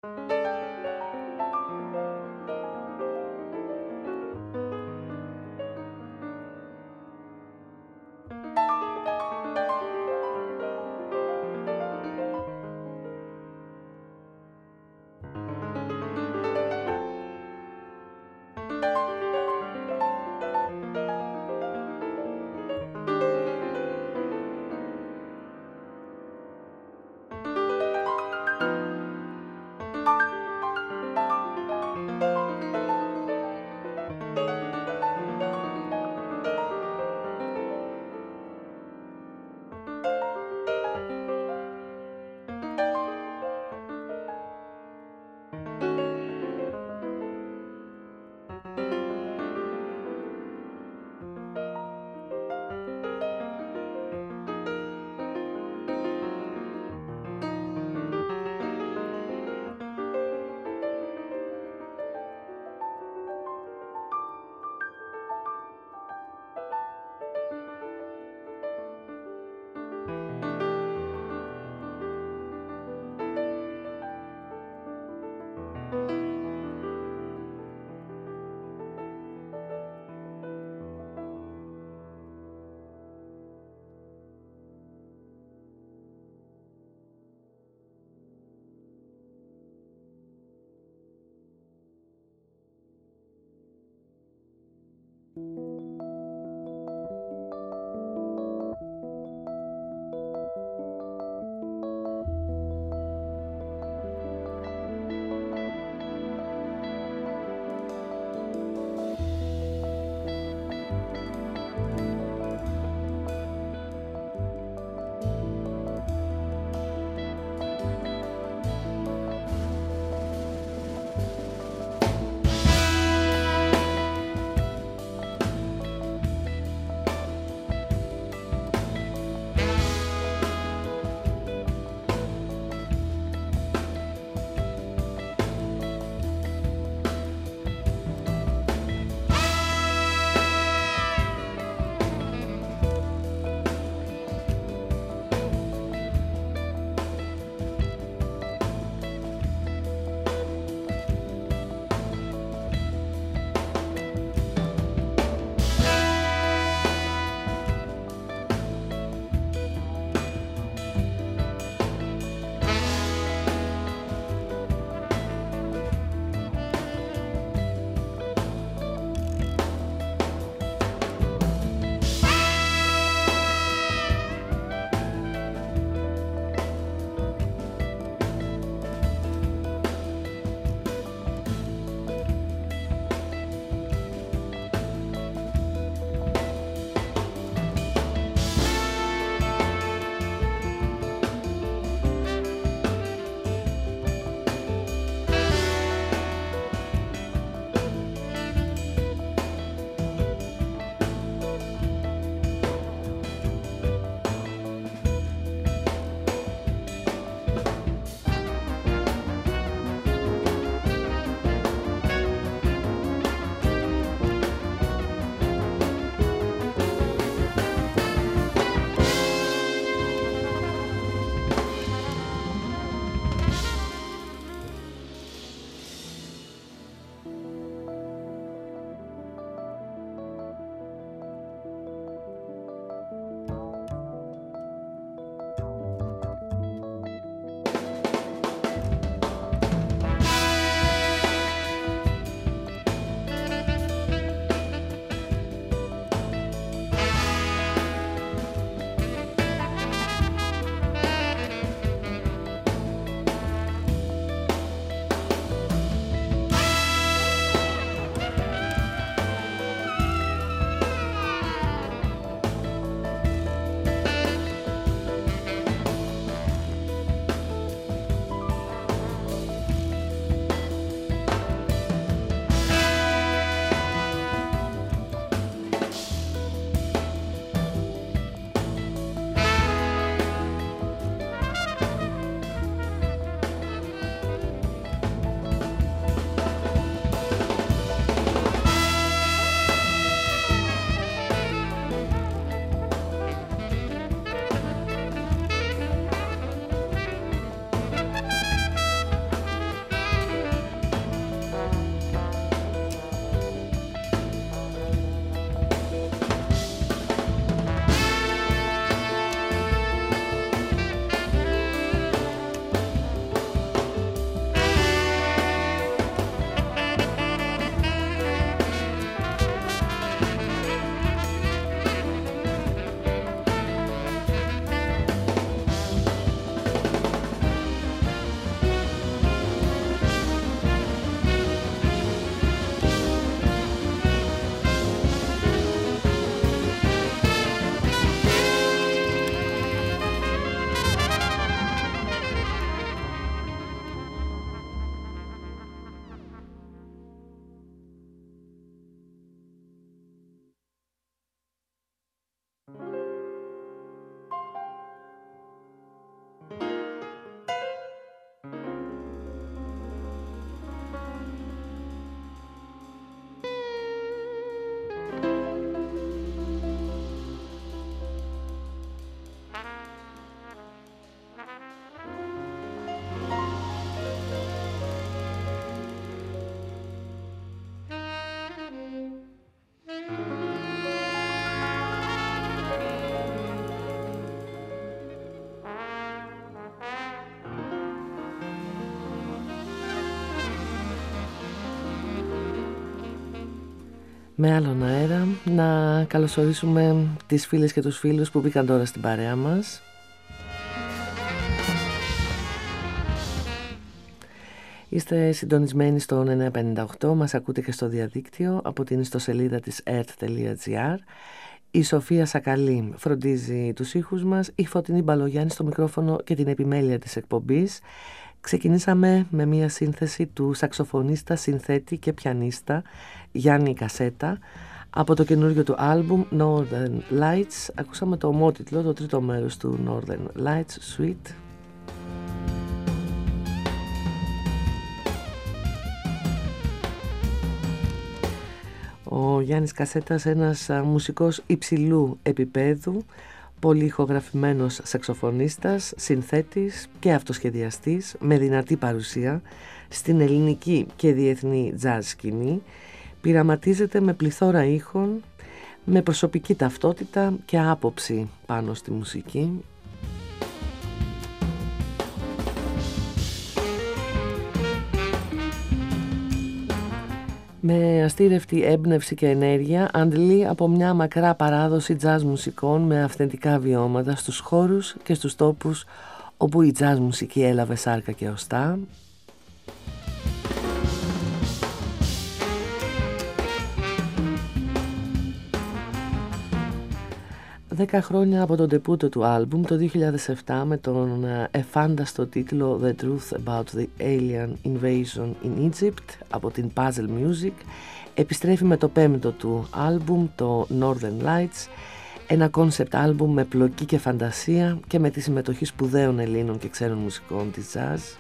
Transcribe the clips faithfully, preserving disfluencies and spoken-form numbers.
Thank you. Με άλλον αέρα, να καλωσορίσουμε τις φίλες και τους φίλους που μπήκαν τώρα στην παρέα μας. Είστε συντονισμένοι στο εννιακόσια πενήντα οκτώ, μας ακούτε και στο διαδίκτυο από την ιστοσελίδα της ερτ τελεία τζι άρ. Η Σοφία Σακαλή φροντίζει τους ήχους μας, η Φωτεινή Μπαλογιάννη στο μικρόφωνο και την επιμέλεια της εκπομπής. Ξεκινήσαμε με μια σύνθεση του σαξοφωνίστα, συνθέτη και πιανίστα Γιάννη Κασέτα από το καινούργιο του άλμπουμ Northern Lights. Ακούσαμε το ομότιτλο, το τρίτο μέρος του Northern Lights Suite. Ο Γιάννης Κασέτας, ένας μουσικός υψηλού επίπεδου, πολύ ηχογραφημένος σαξοφωνίστας, συνθέτης και αυτοσχεδιαστής με δυνατή παρουσία στην ελληνική και διεθνή jazz σκηνή. Πειραματίζεται με πληθώρα ήχων, με προσωπική ταυτότητα και άποψη πάνω στη μουσική. Με αστήρευτη έμπνευση και ενέργεια αντλεί από μια μακρά παράδοση jazz μουσικών με αυθεντικά βιώματα στους χώρους και στους τόπους όπου η jazz μουσική έλαβε σάρκα και οστά. Δέκα χρόνια από τον ντεπούτο του άλμπουμ το δύο χιλιάδες επτά με τον εφάνταστο τίτλο The Truth About the Alien Invasion in Egypt από την Puzzle Music, επιστρέφει με το πέμπτο του άλμπουμ, το Northern Lights, ένα κόνσεπτ άλμπουμ με πλοκή και φαντασία και με τη συμμετοχή σπουδαίων Ελλήνων και ξένων μουσικών της jazz.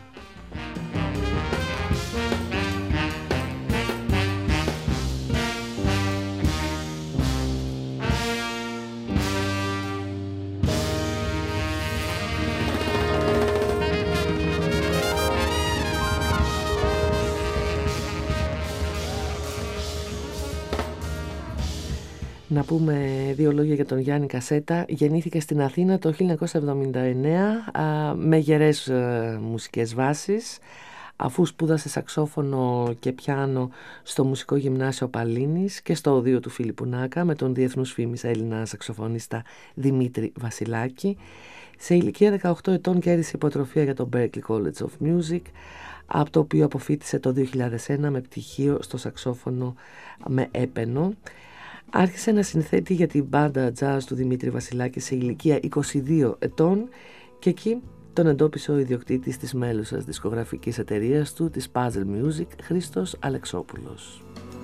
Να πούμε δύο λόγια για τον Γιάννη Κασέτα. Γεννήθηκε στην Αθήνα το χίλια εννιακόσια εβδομήντα εννέα α, με γερές α, μουσικές βάσεις, αφού σπούδασε σαξόφωνο και πιάνο στο Μουσικό Γυμνάσιο Παλίνης και στο οδείο του Φίλιππου Νάκα με τον διεθνούς φήμης Έλληνα σαξοφωνίστα Δημήτρη Βασιλάκη. Σε ηλικία δεκαοκτώ ετών κέρδισε υποτροφία για το Berklee College of Music, από το οποίο αποφοίτησε το δύο χιλιάδες ένα με πτυχίο στο σαξόφωνο με έπαινο. Άρχισε να συνθέτει για την μπάντα jazz του Δημήτρη Βασιλάκη σε ηλικία είκοσι δύο ετών και εκεί τον εντόπισε ο ιδιοκτήτης της μέλουσας δισκογραφικής εταιρείας του, της Puzzle Music, Χρήστος Αλεξόπουλος.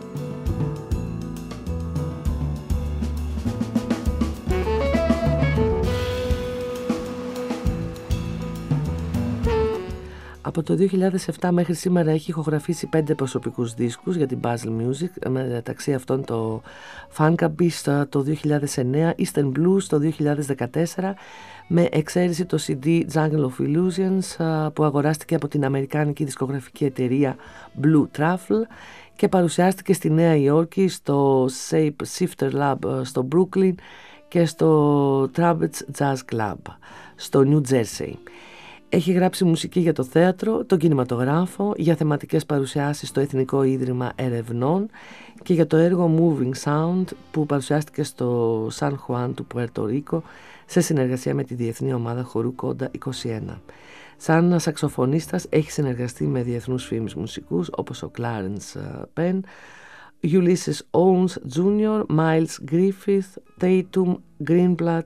Από το δύο χιλιάδες επτά μέχρι σήμερα έχει ηχογραφήσει πέντε προσωπικούς δίσκους για την Puzzle Music, μεταξύ αυτών το Funkabee το δύο χιλιάδες εννέα, Eastern Blues το δύο χιλιάδες δεκατέσσερα, με εξαίρεση το σι ντι Jungle of Illusions που αγοράστηκε από την αμερικάνικη δισκογραφική εταιρεία Blue Truffle και παρουσιάστηκε στη Νέα Υόρκη, στο Shape Shifter Lab στο Brooklyn και στο Trumpets Jazz Club στο New Jersey. Έχει γράψει μουσική για το θέατρο, τον κινηματογράφο, για θεματικές παρουσιάσεις στο Εθνικό Ίδρυμα Ερευνών και για το έργο Moving Sound που παρουσιάστηκε στο Σαν Χουάν του Πουέρτο Ρίκο σε συνεργασία με τη Διεθνή Ομάδα Χορού Κόντα είκοσι ένα. Σαν σαξοφωνίστας έχει συνεργαστεί με διεθνούς φήμης μουσικούς όπως ο Clarence Penn, Ulysses Owens τζούνιορ, Miles Griffith, Tatum Greenblatt,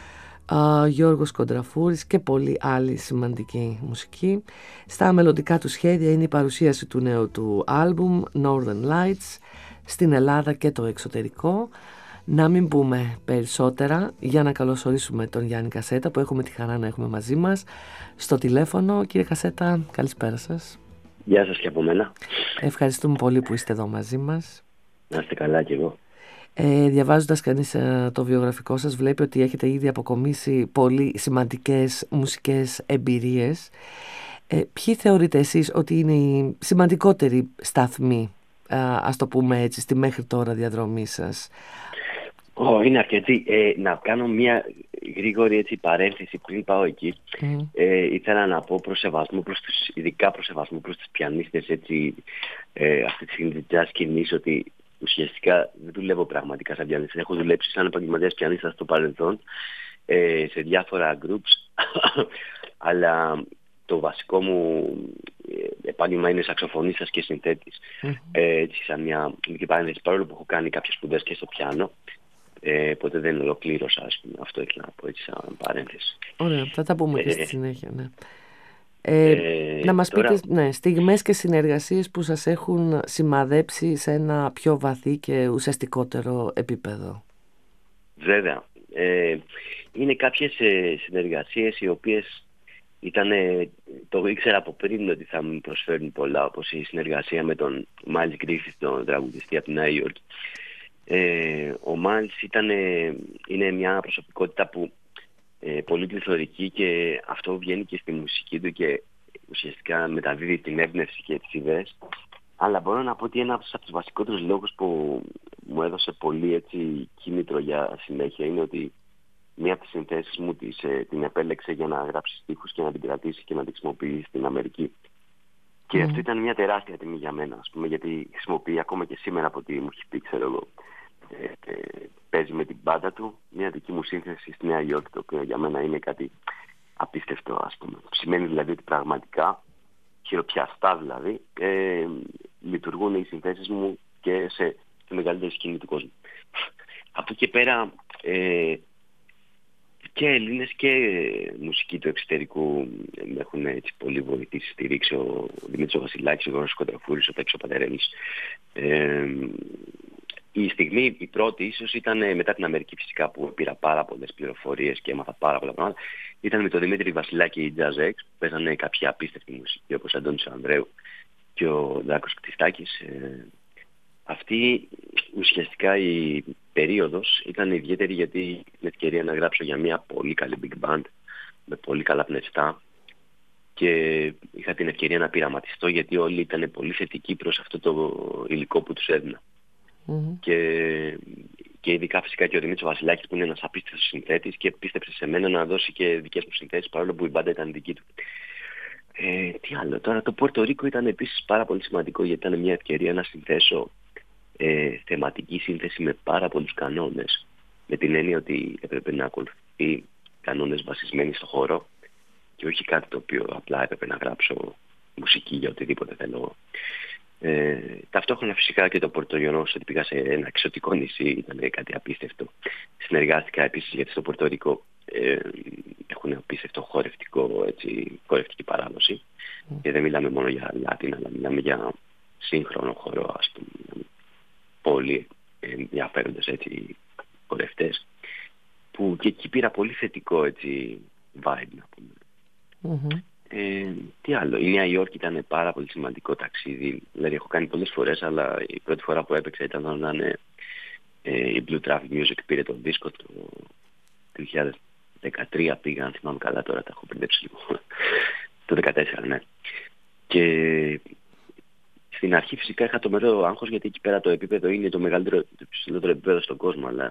Uh, Γιώργος Κοντραφούρης και πολλοί άλλοι σημαντικοί μουσικοί. Στα μελλοντικά του σχέδια είναι η παρουσίαση του νέου του άλμπουμ Northern Lights στην Ελλάδα και το εξωτερικό. Να μην πούμε περισσότερα για να καλωσορίσουμε τον Γιάννη Κασέτα που έχουμε τη χαρά να έχουμε μαζί μας στο τηλέφωνο. Κύριε Κασέτα, καλησπέρα σας. Γεια σας και από μένα. Ευχαριστούμε πολύ που είστε εδώ μαζί μας. Να είστε καλά κι εγώ. Ε, διαβάζοντας κανείς ε, το βιογραφικό σας βλέπει ότι έχετε ήδη αποκομίσει πολύ σημαντικές μουσικές εμπειρίες. Ε, ποιοι θεωρείτε εσείς ότι είναι οι σημαντικότεροι σταθμοί, ε, ας το πούμε έτσι, στη μέχρι τώρα διαδρομή σας? Oh, είναι αρκετοί. Ε, να κάνω μια γρήγορη έτσι, παρένθεση πριν πάω εκεί. Mm. Ε, ήθελα να πω προς σεβασμό, προς τους, ειδικά προς σεβασμό προς τους πιανίστες έτσι, ε, αυτή τη στιγμή της jazz σκηνής, ότι ουσιαστικά δεν δουλεύω πραγματικά σαν πιανίστα. Έχω δουλέψει σαν επαγγελματίας πιανίστας στο παρελθόν, ε, σε διάφορα groups, αλλά το βασικό μου επάγγελμα είναι σαξοφωνίστας και συνθέτης. Mm-hmm. Ε, έτσι, σαν μια μικρή παρένθεση, παρόλο που έχω κάνει κάποιες σπουδές και στο πιάνο, ε, ποτέ δεν ολοκλήρωσα, ας πούμε. Αυτό ήθελα να πω έτσι σαν παρένθεση. Ωραία, θα τα πούμε ε, και στη συνέχεια, ναι. Ε, ε, να μας τώρα... πείτε ναι, στιγμές και συνεργασίες που σας έχουν σημαδέψει σε ένα πιο βαθύ και ουσιαστικότερο επίπεδο. Βέβαια. Ε, είναι κάποιες ε, συνεργασίες οι οποίες ήταν, το ήξερα από πριν ότι θα μου προσφέρουν πολλά, όπως η συνεργασία με τον Miles Griffith, τον τραγουδιστή από τη Νέα Υόρκη. Ε, ο Miles ήταν, είναι μια προσωπικότητα που ε, πολύ πληθωρική, και αυτό βγαίνει και στη μουσική του και ουσιαστικά μεταδίδει την έμπνευση και τις ιδέες. Αλλά μπορώ να πω ότι ένας από τους βασικότερους λόγους που μου έδωσε πολύ έτσι κίνητρο για συνέχεια είναι ότι μία από τις συνθέσεις μου της, ε, την επέλεξε για να γράψει στίχους και να την κρατήσει και να την χρησιμοποιήσει στην Αμερική. Και mm. αυτό ήταν μια τεράστια τιμή για μένα, ας πούμε, γιατί χρησιμοποιεί ακόμα και σήμερα από ό,τι μου έχει πει, ξέρω εγώ. Ε, ε, παίζει με την μπάντα του μια δική μου σύνθεση στη Νέα Υόρκη, το οποίο για μένα είναι κάτι απίστευτο, ας πούμε. Σημαίνει δηλαδή ότι πραγματικά, χειροπιαστά δηλαδή, ε, λειτουργούν οι συνθέσεις μου και σε τη μεγαλύτερη σκηνή του κόσμου. Από εκεί πέρα, ε, και Έλληνες και μουσική του εξωτερικού με έχουν έτσι πολύ βοηθήσει, στηρίξει ο Δημήτρης Βασιλάκης, ο Γιώργος Κοντραφούρης, ο Τέξος ο Πατερέμης. Ε, η στιγμή, η πρώτη ίσως ήταν μετά την Αμερική, φυσικά, που πήρα πάρα πολλές πληροφορίες και έμαθα πάρα πολλά πράγματα. Ήταν με τον Δημήτρη Βασιλάκη οι Jazz X, που παίζανε κάποια απίστευτη μουσική, όπως ο Αντώνης Ανδρέου και ο Δάκος Κτιστάκης. Ε, αυτή ουσιαστικά η περίοδος ήταν ιδιαίτερη, γιατί είχα την ευκαιρία να γράψω για μια πολύ καλή big band με πολύ καλά πνευστά, και είχα την ευκαιρία να πειραματιστώ, γιατί όλοι ήταν πολύ θετικοί προς αυτό το υλικό που τους έδινα. Mm-hmm. Και, και ειδικά φυσικά και ο Δημήτρης Βασιλάκης, που είναι ένας απίστευτος συνθέτης και πίστεψε σε μένα να δώσει και δικές μου συνθέσεις, παρόλο που η μπάντα ήταν δική του. Ε, τι άλλο τώρα, το Πορτο Ρίκο ήταν επίσης πάρα πολύ σημαντικό, γιατί ήταν μια ευκαιρία να συνθέσω ε, θεματική σύνθεση με πάρα πολλούς κανόνες, με την έννοια ότι έπρεπε να ακολουθεί κανόνες βασισμένοι στο χώρο και όχι κάτι το οποίο απλά έπρεπε να γράψω μουσική για οτιδήποτε θέλω. Ε, ταυτόχρονα φυσικά και το Πορτογιονός, ότι πήγα σε ένα εξωτικό νησί, ήταν κάτι απίστευτο. Συνεργάστηκα επίσης, γιατί στο Πορτο Ρίκο ε, έχουν απίστευτο χορευτικό, έτσι, χορευτική παράδοση, mm. και δεν μιλάμε μόνο για Λάτιν, αλλά μιλάμε για σύγχρονο χορό, ας πούμε, πολύ ενδιαφέροντες έτσι χορευτές, που και εκεί πήρα πολύ θετικό έτσι vibe, να πούμε. Mm-hmm. Ε, τι άλλο, η Νέα Υόρκη ήταν πάρα πολύ σημαντικό ταξίδι, δηλαδή έχω κάνει πολλές φορές, αλλά η πρώτη φορά που έπαιξα ήταν όταν είναι, ε, η Blue Traffic Music πήρε τον δίσκο το δύο χιλιάδες δεκατρία, πήγα, αν θυμάμαι καλά, τώρα τα έχω μπερδέψει λίγο, το δύο χιλιάδες δεκατέσσερα, ναι. Και στην αρχή φυσικά είχα το μεγάλο άγχος, γιατί εκεί πέρα το επίπεδο είναι το μεγαλύτερο, το ψηλότερο επίπεδο στον κόσμο, αλλά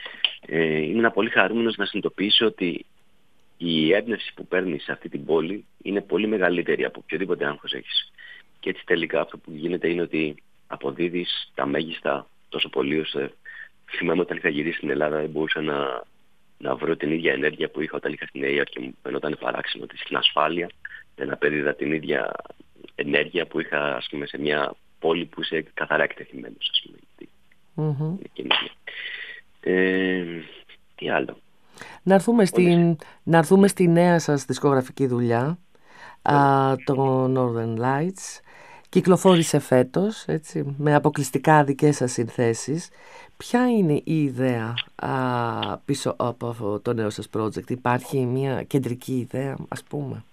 ε, ήμουν πολύ χαρούμενος να συνειδητοποιήσω ότι η έμπνευση που παίρνεις σε αυτή την πόλη είναι πολύ μεγαλύτερη από οποιοδήποτε άγχος έχεις. Και έτσι τελικά αυτό που γίνεται είναι ότι αποδίδεις τα μέγιστα τόσο πολύ, ώστε θυμάμαι όταν είχα γυρίσει στην Ελλάδα δεν μπορούσα να, να βρω την ίδια ενέργεια που είχα όταν είχα στην Νέα Υόρκη, και μου φαινόταν παράξενο ότι στην ασφάλεια δεν απέδιδα την ίδια ενέργεια που είχα, ας πούμε, σε μια πόλη που είσαι καθαρά εκτεθειμένος, ας πούμε. Mm-hmm. Ε, τι άλλο. Να έρθουμε, στην, να έρθουμε στη νέα σας δισκογραφική δουλειά, α, το Northern Lights. Κυκλοφόρησε φέτος, έτσι, με αποκλειστικά δικές σας συνθέσεις. Ποια είναι η ιδέα α, πίσω από αυτό το νέο σας project? Υπάρχει μια κεντρική ιδέα, ας πούμε?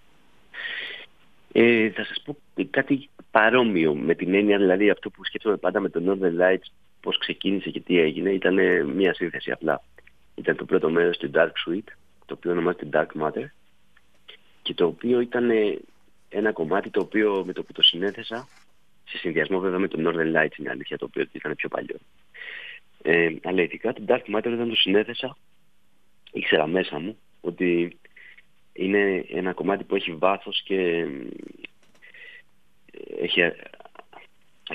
Ε, θα σας πω κάτι παρόμοιο, με την έννοια, δηλαδή αυτό που σκέφτομαι πάντα με το Northern Lights, πώς ξεκίνησε και τι έγινε, ήταν μια σύνθεση απλά. Ήταν το πρώτο μέρος του Dark Suite, το οποίο ονομάζεται Dark Matter, και το οποίο ήταν ένα κομμάτι το οποίο με το που το συνέθεσα, σε συνδυασμό βέβαια με το Northern Lights, είναι αλήθεια, το οποίο ήταν πιο παλιό. Ε, αλλά ειδικά το Dark Matter, όταν το συνέθεσα, ήξερα μέσα μου ότι είναι ένα κομμάτι που έχει βάθος και έχει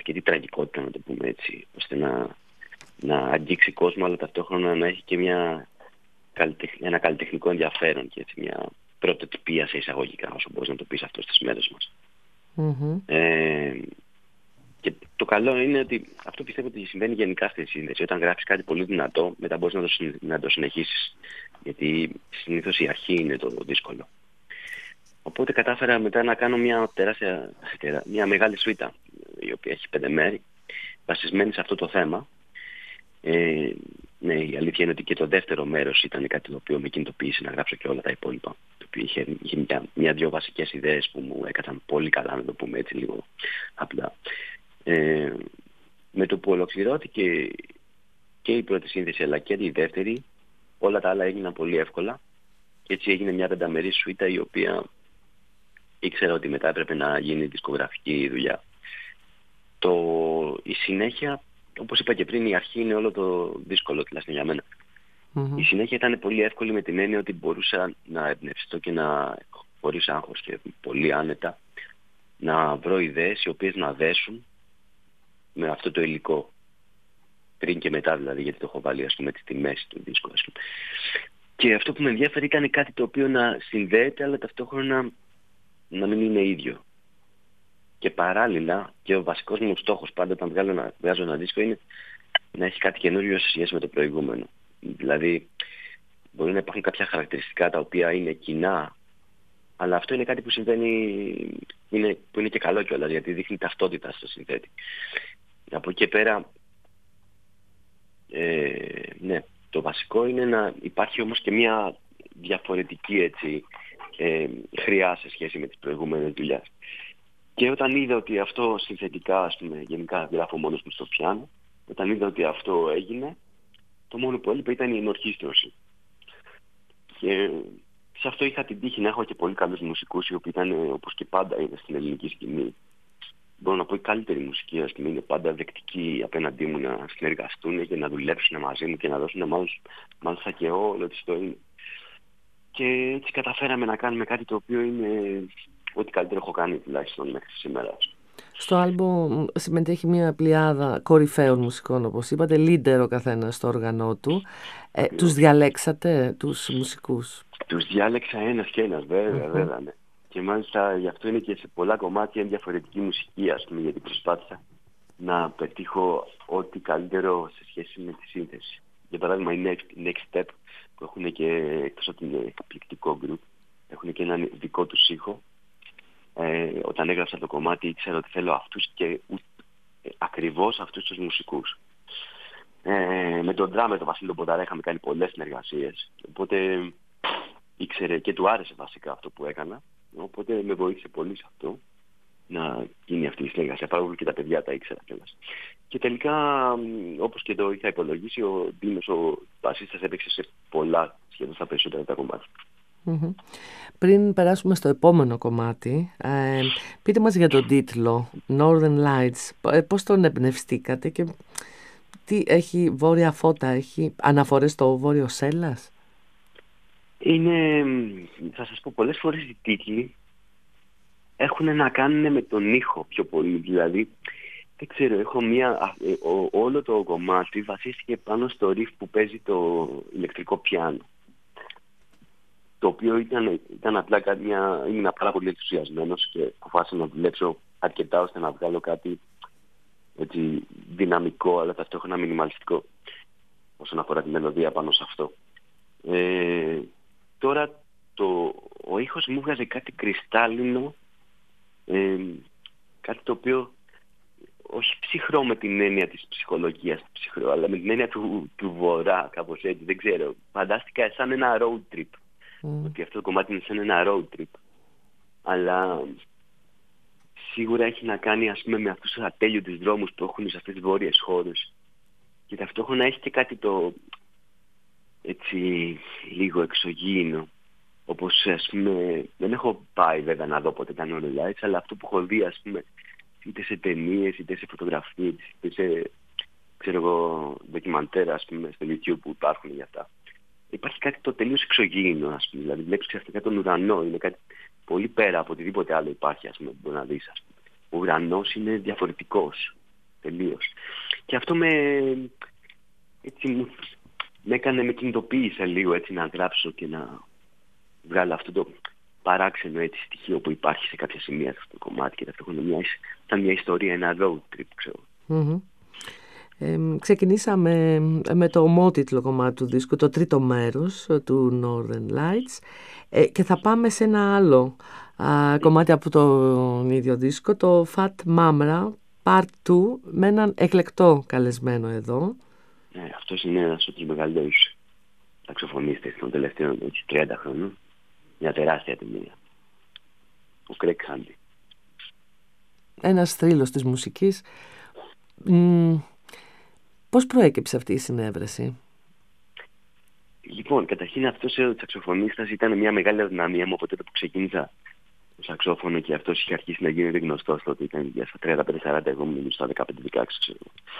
αρκετή τραγικότητα, να το πούμε έτσι, ώστε να, να αγγίξει κόσμο, αλλά ταυτόχρονα να έχει και μια, ένα καλλιτεχνικό ενδιαφέρον και έτσι, μια πρωτοτυπία σε εισαγωγικά, όσο μπορείς να το πεις αυτό στις μέρες μας. Mm-hmm. Ε, και το καλό είναι ότι αυτό πιστεύω ότι συμβαίνει γενικά στη σύνδεση. Όταν γράφεις κάτι πολύ δυνατό, μετά μπορείς να το, να το συνεχίσεις. Γιατί συνήθως η αρχή είναι το δύσκολο. Οπότε κατάφερα μετά να κάνω μια τεράστια, μια μεγάλη σουίτα, η οποία έχει πέντε μέρη, βασισμένη σε αυτό το θέμα. Ε, ναι, η αλήθεια είναι ότι και το δεύτερο μέρος ήταν κάτι το οποίο με κινητοποίησε να γράψω και όλα τα υπόλοιπα. Το οποίο είχε, είχε μια, μια-δυο βασικές ιδέες που μου έκαναν πολύ καλά, να το πούμε έτσι λίγο απλά. Ε, με το που ολοκληρώθηκε και η πρώτη σύνδεση αλλά και η δεύτερη, όλα τα άλλα έγιναν πολύ εύκολα. Και έτσι έγινε μια πενταμερή σουίτα, η οποία ήξερα ότι μετά έπρεπε να γίνει δισκογραφική δουλειά. Το, η συνέχεια, όπως είπα και πριν, η αρχή είναι όλο το δύσκολο, τουλάχιστον για μένα. Mm-hmm. Η συνέχεια ήταν πολύ εύκολη με την έννοια ότι μπορούσα να εμπνευστώ και να, χωρίς άγχος και πολύ άνετα, να βρω ιδέες οι οποίες να δέσουν με αυτό το υλικό. Πριν και μετά δηλαδή, γιατί το έχω βάλει ας πούμε στη μέση του δίσκου. Ας πούμε. Και αυτό που με ενδιαφέρει ήταν κάτι το οποίο να συνδέεται, αλλά ταυτόχρονα να μην είναι ίδιο. Και παράλληλα, και ο βασικός μου στόχος πάντα όταν βγάζω ένα, βγάζω ένα δίσκο είναι να έχει κάτι καινούριο σε σχέση με το προηγούμενο. Δηλαδή, μπορεί να υπάρχουν κάποια χαρακτηριστικά τα οποία είναι κοινά, αλλά αυτό είναι κάτι που συμβαίνει, είναι, που είναι και καλό κιόλας, γιατί δείχνει ταυτότητα στο συνθέτη. Από εκεί και πέρα, ε, ναι, το βασικό είναι να υπάρχει όμως και μια διαφορετική έτσι, ε, χρειά σε σχέση με τις προηγούμενες δουλειές. Και όταν είδα ότι αυτό συνθετικά, ας πούμε, γενικά γράφω μόνος μου στο πιάνο, όταν είδα ότι αυτό έγινε, το μόνο που έλειπε ήταν η ενορχήστρωση. Και σε αυτό είχα την τύχη να έχω και πολύ καλούς μουσικούς, οι οποίοι ήταν, όπως και πάντα είναι στην ελληνική σκηνή, μπορώ να πω η καλύτερη μουσική, ας πούμε, είναι πάντα δεκτική απέναντί μου να συνεργαστούν και να δουλέψουν μαζί μου και να δώσουν μάλιστα και όλο τη ζωή. Και έτσι καταφέραμε να κάνουμε κάτι το οποίο είναι ό,τι καλύτερο έχω κάνει τουλάχιστον μέχρι σήμερα. Στο άλμπομ συμμετέχει μια πλειάδα κορυφαίων μουσικών, όπως είπατε, leader ο καθένας στο όργανο του. Ε, τους διαλέξατε τους μουσικούς? Τους διάλεξα ένας και ένας, βέβαια, uh-huh. βέβαια, ναι. Και μάλιστα γι' αυτό είναι και σε πολλά κομμάτια διαφορετική μουσική, ας πούμε, γιατί προσπάθησα να πετύχω ό,τι καλύτερο σε σχέση με τη σύνθεση. Για παράδειγμα, η Next, Next Step, που έχουν και, εκτός από την εκπληκτικό group, έχουν και έναν δικό τους ήχο. Ε, όταν έγραψα το κομμάτι ήξερα ότι θέλω αυτούς και ε, ακριβώς αυτούς τους μουσικούς. Ε, με τον drummer, τον Βασίλη Πονταρά, είχαμε κάνει πολλές συνεργασίες, οπότε ήξερε και του άρεσε βασικά αυτό που έκανα, οπότε με βοήθησε πολύ σε αυτό να γίνει αυτή η συνεργασία, παρόλο και τα παιδιά τα ήξερα κιόλας. Και τελικά, όπως και το είχα υπολογίσει, ο Ντίνος, ο μπασίστας, έπαιξε σε πολλά, σχεδόν στα περισσότερα τα κομμάτια. Mm-hmm. Πριν περάσουμε στο επόμενο κομμάτι, ε, πείτε μας για τον τίτλο Northern Lights. Ε, πώς τον εμπνευστήκατε και τι έχει, βόρεια φώτα, έχει αναφορές στο Βόρειο Σέλλας? Είναι, θα σας πω, πολλές φορές οι τίτλοι έχουν να κάνουν με τον ήχο πιο πολύ. Δηλαδή, δεν ξέρω, έχω μία, ό, όλο το κομμάτι βασίστηκε πάνω στο riff που παίζει το ηλεκτρικό πιάνο. Το οποίο ήταν, ήταν απλά κάτι, μια, ήμουν πάρα πολύ ενθουσιασμένος και αποφάσισα να δουλέψω αρκετά ώστε να βγάλω κάτι έτσι, δυναμικό αλλά ταυτόχρονα μινιμαλιστικό όσον αφορά τη μελωδία πάνω σε αυτό. Ε, τώρα το, ο ήχος μου βγάζει κάτι κρυστάλλινο, ε, κάτι το οποίο όχι ψυχρό με την έννοια της ψυχολογίας ψυχρό, αλλά με την έννοια του, του βορρά, κάπως έτσι, δεν ξέρω. Φαντάστηκα σαν ένα road trip. Mm. Ότι αυτό το κομμάτι είναι σαν ένα road trip. Αλλά σίγουρα έχει να κάνει, ας πούμε, με αυτούς τους ατέλειωτους δρόμους που έχουν σε αυτές τις βόρειες χώρες. Και ταυτόχρονα έχει και κάτι το έτσι λίγο εξωγήινο. Όπως, ας πούμε, δεν έχω πάει βέβαια να δω ποτέ τα Northern Lights, αλλά αυτό που έχω δει, ας πούμε, είτε σε ταινίες, είτε σε φωτογραφίες, είτε σε, ξέρω εγώ, ντοκιμαντέρ, ας πούμε, στο YouTube που υπάρχουν για αυτά. Υπάρχει κάτι το τελείως εξωγήινο, ας πούμε. Δηλαδή, βλέπεις ξαφνικά τον ουρανό. Είναι κάτι πολύ πέρα από οτιδήποτε άλλο υπάρχει, ας πούμε, που μπορεί να δεις, ας πούμε. Ο ουρανός είναι διαφορετικός. τελείως. Και αυτό με, έτσι, με έκανε, με κινητοποίησε λίγο έτσι, να γράψω και να βγάλω αυτό το παράξενο έτσι, στοιχείο που υπάρχει σε κάποια σημεία σε αυτό το κομμάτι, και ταυτόχρονα μια, ήταν μια ιστορία, ένα road trip, ξέρω. Mm-hmm. Ε, ξεκινήσαμε με το ομότιτλο κομμάτι του δίσκου, το τρίτο μέρος του Northern Lights, ε, και θα πάμε σε ένα άλλο α, κομμάτι από τον ίδιο δίσκο, το Fat Mamra Part δύο, με έναν εκλεκτό καλεσμένο εδώ. Ναι, αυτός είναι ένας από τους μεγαλύτερους σαξοφωνίστες των τελευταίων έτσι, τριάντα χρόνων. Μια τεράστια ταινία. Ο Greg Handy. Ένας θρύλος της μουσικής. Μ, πώς προέκυψε αυτή η συνέβρεση? Λοιπόν, καταρχήν αυτός ο σαξοφωνίστας ήταν μια μεγάλη αδυναμία μου από τότε που ξεκίνησα το σαξόφωνο, και αυτός είχε αρχίσει να γίνεται γνωστός τότε. Ήταν για στα τριάντα πέντε σαράντα, εγώ ήμουν στα δεκαπέντε δεκαέξι, ξέρω.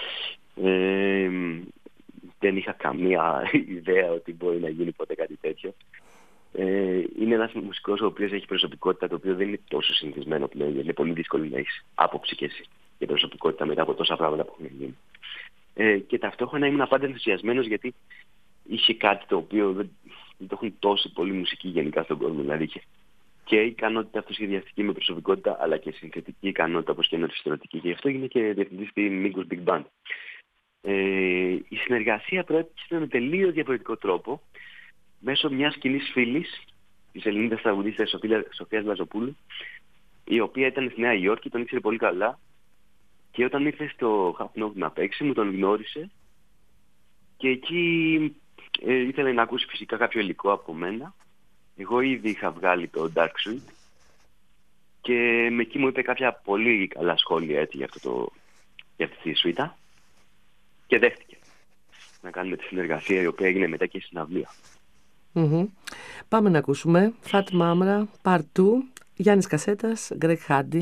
Ε, δεν είχα καμία ιδέα ότι μπορεί να γίνει ποτέ κάτι τέτοιο. Ε, είναι ένας μουσικός ο οποίος έχει προσωπικότητα, το οποίο δεν είναι τόσο συνηθισμένο πλέον, γιατί είναι πολύ δύσκολο να έχεις άποψη και εσύ για προσωπικότητα μετά από τόσα πράγματα που έχουν γίνει. Ε, και ταυτόχρονα ήμουν πάντα ενθουσιασμένος, γιατί είχε κάτι το οποίο δεν, δεν το έχουν τόση πολύ μουσική γενικά στον κόσμο. Δηλαδή είχε και ικανότητα αυτοσχεδιαστική με προσωπικότητα, αλλά και συνθετική ικανότητα όπως και ενορχιστρωτική. Και γι' αυτό έγινε και διευθυντής στη Migos Big Band. Ε, η συνεργασία προέκυψε με τελείως διαφορετικό τρόπο, μέσω μιας κοινής φίλης, της Ελληνίδας τραγουδίστρας Σοφίας Λαζοπούλου, η οποία ήταν στη Νέα Υόρκη, τον ήξερε πολύ καλά, και όταν ήρθε στο Half Note να παίξει, μου τον γνώρισε, και εκεί ε, ήθελε να ακούσει φυσικά κάποιο υλικό από μένα. Εγώ ήδη είχα βγάλει το Dark Suite, και με εκεί μου είπε κάποια πολύ καλά σχόλια έτσι, για, αυτό το, για αυτή τη σουίτα, και δέχτηκε να κάνουμε τη συνεργασία, η οποία έγινε μετά και συναυλία. Mm-hmm. Πάμε να ακούσουμε Fat Mamra Part δύο, Γιάννης Κασέτας, Greg Handy.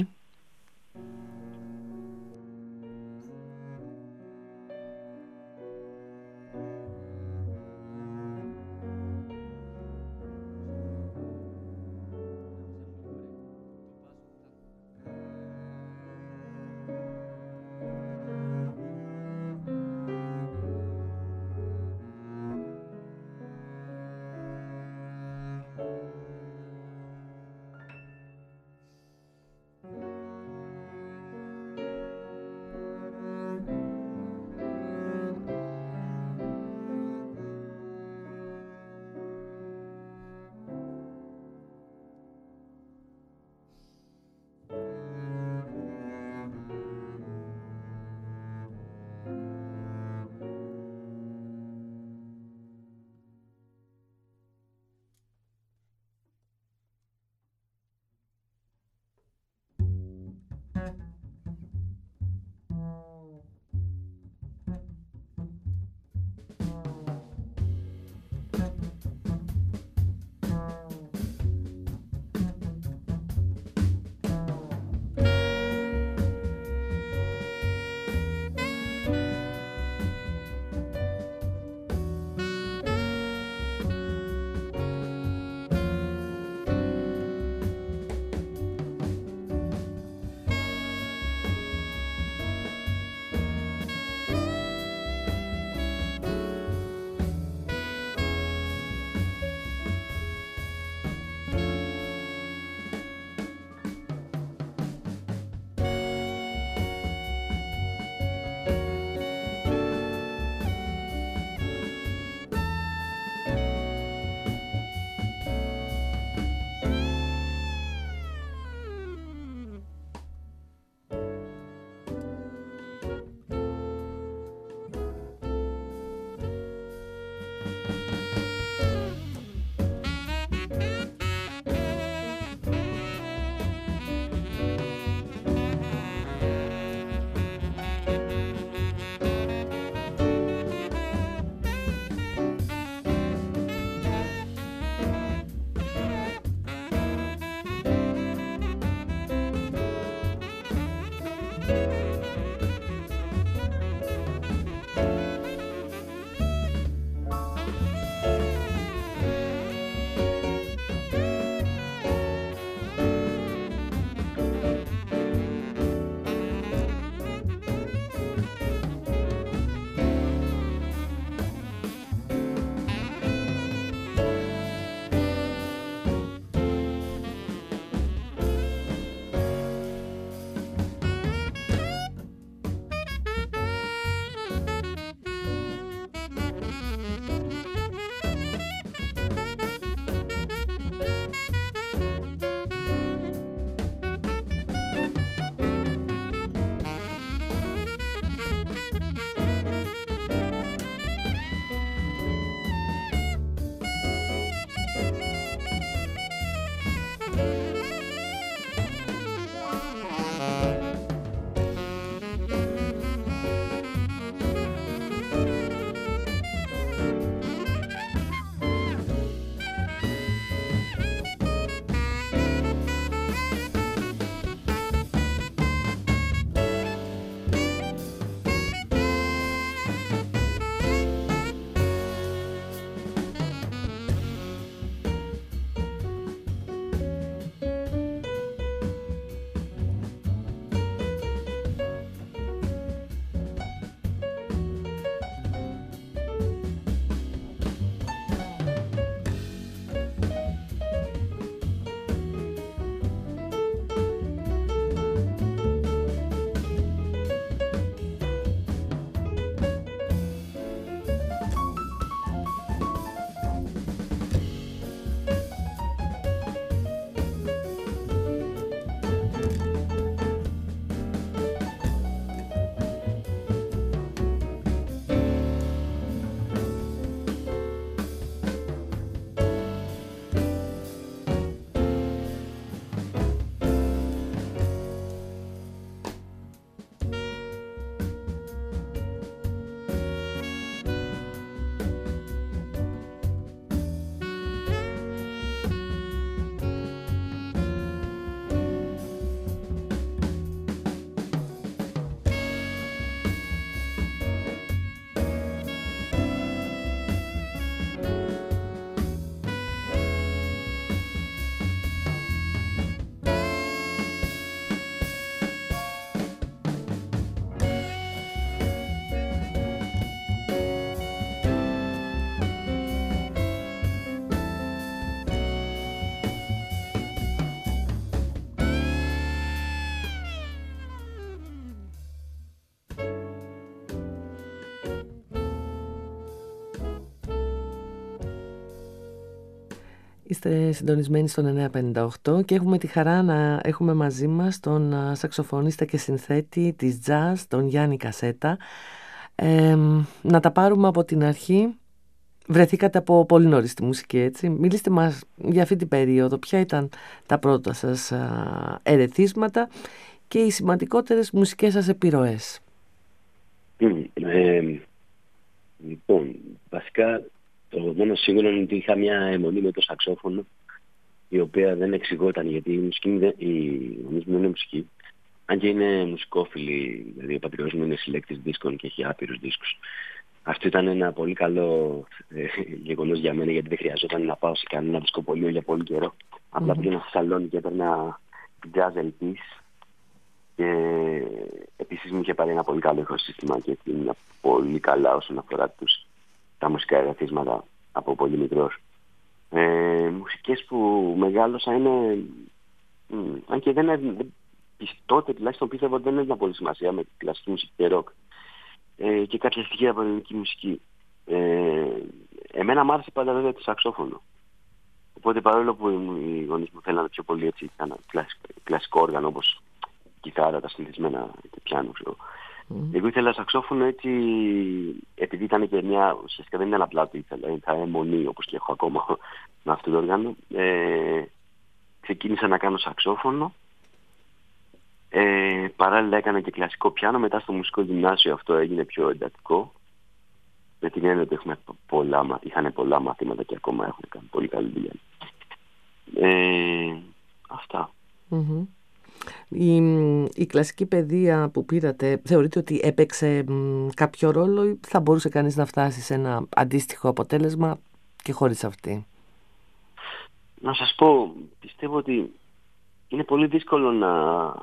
Είστε συντονισμένοι στον εννιά πενήντα οκτώ και έχουμε τη χαρά να έχουμε μαζί μας τον σαξοφωνίστα και συνθέτη της jazz, τον Γιάννη Κασέτα. Ε, να τα πάρουμε από την αρχή. Βρεθήκατε από πολύ νωρίς στη μουσική, έτσι. Μιλήστε μας για αυτή την περίοδο. Ποια ήταν τα πρώτα σας α, ερεθίσματα και οι σημαντικότερες μουσικές σας επιρροές? Ε, λοιπόν, βασικά το μόνο σίγουρο είναι ότι είχα μια αιμονή με το σαξόφωνο, η οποία δεν εξηγόταν, γιατί η μουσική η γονείς μου είναι μουσική, αν και είναι μουσικόφιλοι, δηλαδή ο πατριός μου είναι συλλέκτης δίσκων και έχει άπειρους δίσκους. Αυτό ήταν ένα πολύ καλό ε, γεγονός για μένα, γιατί δεν χρειαζόταν να πάω σε κανένα δισκοπωλείο για πολύ καιρό. Mm-hmm. Απλά πήγαινα στο σαλόνι και έπαιρνα jazz ελ πις και επίσης μου είχε πάρει ένα πολύ καλό ηχοσύστημα και ήμουν πολύ καλά όσον αφορά τους, τα μουσικά ερεθίσματα από πολύ μικρός. Ε, μουσικές που μεγάλωσα είναι, μ, αν και δεν είναι, τότε τουλάχιστον πίστευα ότι δεν έδινα πολύ σημασία με κλασική μουσική και ροκ. Ε, και κάποια στοιχεία από ελληνική μουσική. Ε, εμένα μ' άρεσε πάντα βέβαια το σαξόφωνο. Οπότε παρόλο που οι γονείς μου θέλανε πιο πολύ έτσι, ένα κλασικό, κλασικό όργανο όπως κιθάρα, τα συνηθισμένα και πιάνο, ξέρω. Mm. Εγώ ήθελα σαξόφωνο έτσι, επειδή ήταν και μια, ουσιαστικά δεν ήταν απλά ότι ήθελα, ήταν αιμονή όπως και έχω ακόμα με αυτό το όργανο. Ε, ξεκίνησα να κάνω σαξόφωνο. Ε, παράλληλα έκανα και κλασικό πιάνο. Μετά στο μουσικό γυμνάσιο αυτό έγινε πιο εντατικό, με την έννοια ότι έχουμε πολλά, είχαν πολλά μαθήματα και ακόμα έχουν κάνει πολύ καλή δουλειά. Ε, αυτά. Mm-hmm. Η, η κλασική παιδεία που πήρατε θεωρείτε ότι έπαιξε μ, κάποιο ρόλο ή θα μπορούσε κανείς να φτάσει σε ένα αντίστοιχο αποτέλεσμα και χωρίς αυτή? Να σας πω, πιστεύω ότι είναι πολύ δύσκολο να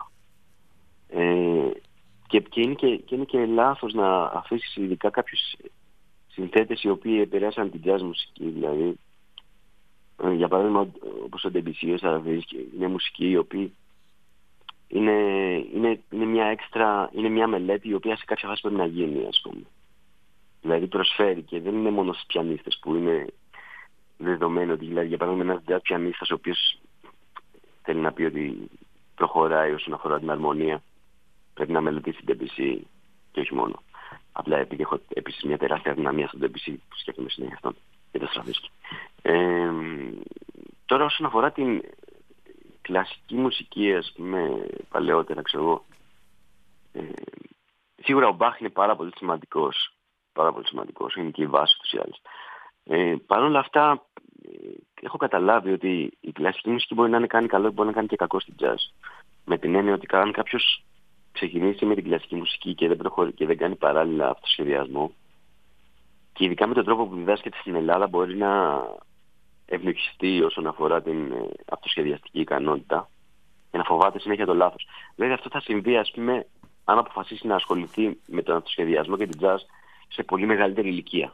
Ε, και, και, είναι και, και είναι και λάθος να αφήσεις ειδικά κάποιους συνθέτες οι οποίοι επηρέασαν την jazz μουσική. Δηλαδή, ε, για παράδειγμα, όπως ο Ντεμπισί, ο Στραβίνσκι, είναι μουσική η οποία είναι, είναι, είναι, μια έξτρα, είναι μια μελέτη η οποία σε κάποια φάση πρέπει να γίνει, ας πούμε. Δηλαδή προσφέρει και δεν είναι μόνο στους πιανίστες που είναι δεδομένο ότι, δηλαδή, για παράδειγμα, ένας jazz πιανίστας ο οποίος θέλει να πει ότι προχωράει όσον αφορά την αρμονία, πρέπει να μελετήσει την Ντεμπισί και όχι μόνο. Απλά επειδή έχω επίσης μια τεράστια δυναμία στον Ντεμπισί που σκέφτομαι συνέχεια αυτόν και το Στραβίνσκι. Ε, τώρα όσον αφορά την κλασική μουσική, ας πούμε, παλαιότερα, ξέρω εγώ, ε, σίγουρα ο Μπαχ είναι πάρα πολύ σημαντικός. Πάρα πολύ σημαντικός, είναι και η βάση τους ή άλλες. Ε, Παρ' όλα αυτά, ε, έχω καταλάβει ότι η κλασική μουσική μπορεί να είναι κάνει καλό και μπορεί να κάνει και κακό στην jazz. Με την έννοια ότι αν κάποιος ξεκινήσει με την κλασική μουσική και δεν προχωρεί και δεν κάνει παράλληλα αυτοσχεδιασμό, και ειδικά με τον τρόπο που διδάσκεται στην Ελλάδα, μπορεί να ευνοχιστεί όσον αφορά την αυτοσχεδιαστική ικανότητα και να φοβάται συνέχεια το λάθος. Βέβαια αυτό θα συμβεί, ας πούμε, αν αποφασίσει να ασχοληθεί με τον αυτοσχεδιασμό και την jazz σε πολύ μεγαλύτερη ηλικία.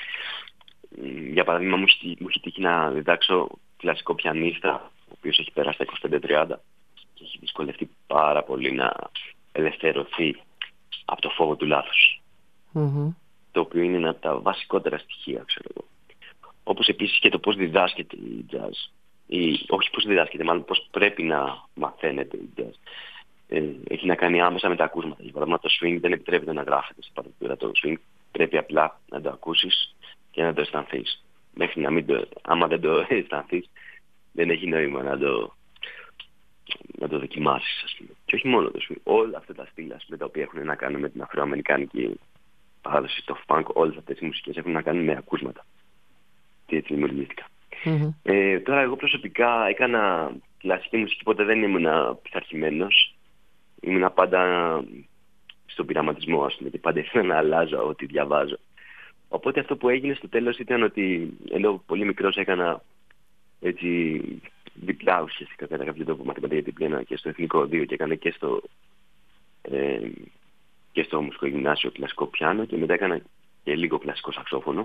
Για παράδειγμα, μου έχει τύχει να διδάξω κλασικό πιανίστα, ο οποίος έχει περάσει τα είκοσι πέντε τριάντα και έχει δυσκολευτεί πάρα πολύ να ελευθερωθεί από το φόβο του λάθους. Mm-hmm. Το οποίο είναι ένα από τα βασικότερα στοιχεία, ξέρω εγώ. Όπως επίσης και το πώς διδάσκεται η jazz. Ή, όχι πώς διδάσκεται, μάλλον πώς πρέπει να μαθαίνεται η jazz. Ε, έχει να κάνει άμεσα με τα ακούσματα. Για παράδειγμα, το swing δεν επιτρέπεται να γράφεται στην παρτιτούρα. Το swing πρέπει απλά να το ακούσεις και να το αισθανθείς. Μέχρι να μην το, άμα δεν το αισθανθείς, δεν έχει νόημα να το, να το δοκιμάσεις, ας πούμε. Και όχι μόνο το swing. Όλα αυτά τα στήλα τα οποία έχουν να κάνουν με την αφροαμερικάνικη παράδοση, το funk, όλες αυτές οι μουσικές έχουν να κάνουν με ακούσματα. Και έτσι δημιουργήθηκα. Mm-hmm. Ε, τώρα εγώ προσωπικά έκανα κλασική μουσική, ποτέ δεν ήμουν πειθαρχημένος. Ήμουν πάντα στον πειραματισμό, ας πούμε, και πάντα ήθελα να αλλάζω ό,τι διαβάζω. Οπότε αυτό που έγινε στο τέλος ήταν ότι ενώ πολύ μικρός έκανα έτσι διπλά ουσιαστικά κατά κάποιο τρόπο μαθηματικά, γιατί πήγαινα και στο Εθνικό δύο και έκανα και στο, ε, και στο μουσικό γυμνάσιο κλασικό πιάνο και μετά έκανα και λίγο κλασικό σαξόφωνο.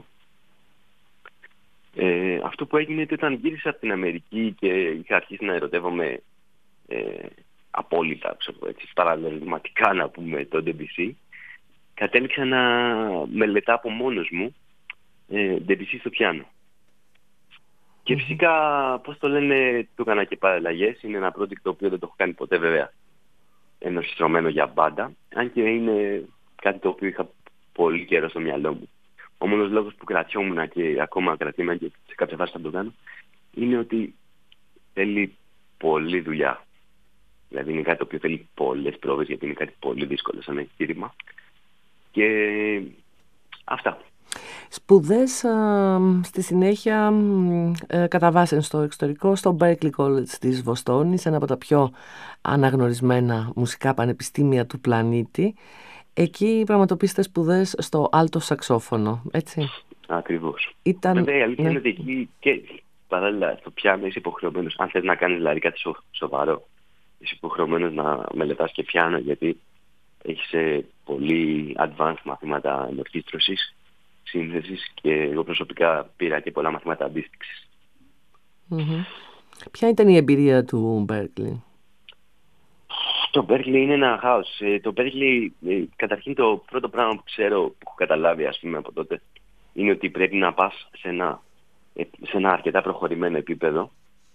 Ε, αυτό που έγινε ήταν όταν γύρισα από την Αμερική και είχα αρχίσει να ερωτεύομαι ε, απόλυτα, ξέρω, έτσι, παραδειγματικά να πούμε, το Ντεμπισί, κατέληξα να μελετάω από μόνος μου ε, Ντεμπισί στο πιάνο. Και φυσικά, πώς το λένε, του έκανα και παραλλαγές. Είναι ένα project το οποίο δεν το έχω κάνει ποτέ βέβαια ενορχιστρωμένο για μπάντα. Αν και είναι κάτι το οποίο είχα πολύ καιρό στο μυαλό μου. Ο μόνος λόγος που κρατιόμουν και ακόμα κρατήμαι και σε κάποια φάση θα το κάνω είναι ότι θέλει πολλή δουλειά. Δηλαδή είναι κάτι το οποίο θέλει πολλές πρόβες, γιατί είναι κάτι πολύ δύσκολο σαν εγχείρημα. Και αυτά. Σπουδές α, στη συνέχεια ε, καταβάσαν στο εξωτερικό, στο Berklee College της Βοστόνης, ένα από τα πιο αναγνωρισμένα μουσικά πανεπιστήμια του πλανήτη. Εκεί πραγματοποιήσατε σπουδές στο άλτο σαξόφωνο, έτσι? Ακριβώς. Ήταν... Βέβαια η αλήθεια ναι. είναι ότι εκεί και παράλληλα στο πιάνο είσαι υποχρεωμένος, αν θες να κάνεις δηλαδή κάτι σο, σοβαρό, είσαι υποχρεωμένος να μελετάς και πιάνο, γιατί έχεις ε, πολύ advanced μαθήματα ενορχήστρωσης, σύνθεσης, και εγώ προσωπικά πήρα και πολλά μαθήματα αντίστοιξης. Mm-hmm. Ποια ήταν η εμπειρία του Berklee? Το Berklee είναι ένα χάος. Ε, το Berklee, ε, καταρχήν το πρώτο πράγμα που ξέρω, που έχω καταλάβει ας πούμε από τότε, είναι ότι πρέπει να πας σε ένα, ε, σε ένα αρκετά προχωρημένο επίπεδο.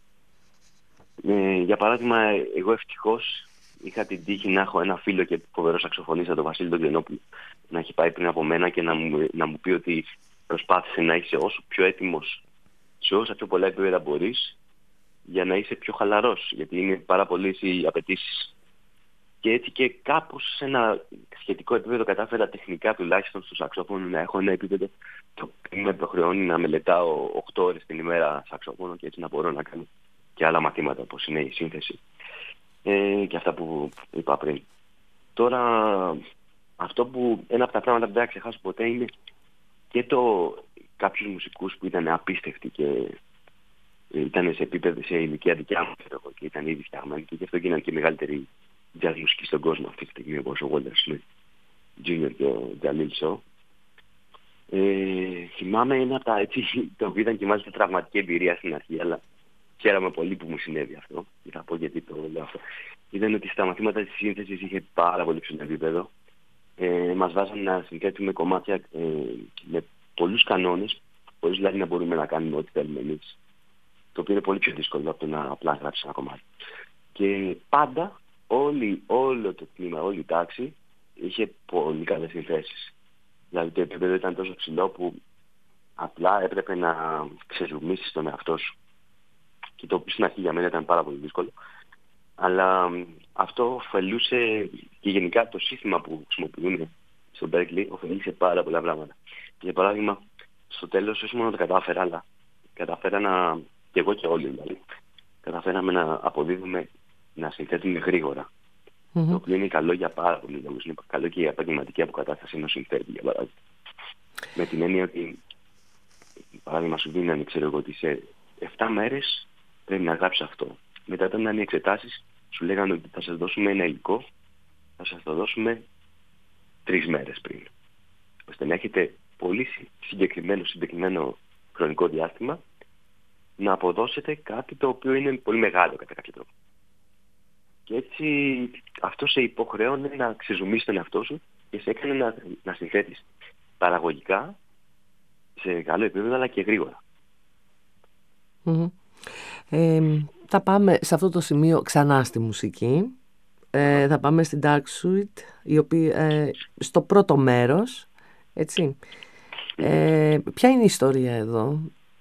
Ε, για παράδειγμα, εγώ ευτυχώς είχα την τύχη να έχω ένα φίλο και φοβερό σαξοφωνίστα, τον Βασίλη τον Ξενόπουλο, να έχει πάει πριν από μένα και να μου, να μου πει ότι προσπάθησε να είσαι όσο πιο έτοιμος σε όσα πιο πολλά επίπεδα μπορείς, για να είσαι πιο χαλαρός, γιατί είναι πάρα πολλές οι απαιτήσεις. Και έτσι και κάπως σε ένα σχετικό επίπεδο κατάφερα τεχνικά τουλάχιστον στο σαξόφωνο να έχω ένα επίπεδο το οποίο με προχρεώνει να μελετάω οκτώ ώρες την ημέρα σαξόφωνο, και έτσι να μπορώ να κάνω και άλλα μαθήματα όπως είναι η σύνθεση ε, και αυτά που είπα πριν. Τώρα, αυτό που ένα από τα πράγματα που δεν θα ξεχάσω ποτέ είναι και το κάποιους μουσικούς που ήταν απίστευτοι και ήταν σε επίπεδο, σε ηλικία δικιά μου, ξέρω, και ήταν ήδη φτιαγμένοι, και γι' αυτό γίνανε και μεγαλύτεροι jazz μουσικοί στον κόσμο αυτή τη στιγμή, όπως ο Walter Smith Junior και ο Jalil Shaw. Ε, θυμάμαι ένα από τα έτσι, το οποίο ήταν και μάλιστα τραυματική εμπειρία στην αρχή, αλλά χαίρομαι πολύ που μου συνέβη αυτό, και θα πω γιατί το λέω αυτό. Ήταν ότι στα μαθήματα της σύνθεσης είχε πάρα πολύ ψηλό επίπεδο. Ε, μας βάζανε να συνθέτουμε κομμάτια ε, με πολλούς κανόνες, χωρίς δηλαδή να μπορούμε να κάνουμε ό,τι θέλουμε εμείς. Το οποίο είναι πολύ πιο δύσκολο από το να απλά γράψεις ένα κομμάτι. Και πάντα όλη, όλο το τμήμα, όλη η τάξη είχε πολύ καλές συνθέσεις. Δηλαδή το επίπεδο ήταν τόσο ψηλό που απλά έπρεπε να ξεζουμίσεις τον εαυτό σου. Και το οποίο στην αρχή για μένα ήταν πάρα πολύ δύσκολο. Αλλά αυτό ωφελούσε, και γενικά το σύστημα που χρησιμοποιούν στο Berklee ωφελήσε πάρα πολλά πράγματα. Για παράδειγμα, στο τέλος όχι μόνο το κατάφερα, αλλά καταφέρα να, και εγώ και όλοι δηλαδή, καταφέραμε να αποδίδουμε, να συνθέτουμε γρήγορα. Mm-hmm. Το οποίο είναι καλό για πάρα πολλούς λόγους. Είναι καλό και για επαγγελματική αποκατάσταση ενός συνθέτη, για παράδειγμα. Με την έννοια ότι, παράδειγμα, σου δίνανε, ξέρω εγώ, ότι σε εφτά μέρες πρέπει να γράψεις αυτό. Μετά, όταν ήταν οι εξετάσεις, σου λέγανε ότι θα σας δώσουμε ένα υλικό, θα σας το δώσουμε τρεις μέρες πριν. Ώστε να έχετε πολύ συγκεκριμένο, συγκεκριμένο χρονικό διάστημα να αποδώσετε κάτι το οποίο είναι πολύ μεγάλο κατά κάποιο τρόπο. Και έτσι αυτό σε υποχρεώνει να ξεζουμίσεις τον εαυτό σου και σε έκανε να, να συνθέτεις παραγωγικά σε καλό επίπεδο, αλλά και γρήγορα. Mm-hmm. Ε, θα πάμε σε αυτό το σημείο ξανά στη μουσική. Ε, θα πάμε στην Dark Suite, η οποία, ε, στο πρώτο μέρος, έτσι. Ε, ποια είναι η ιστορία εδώ?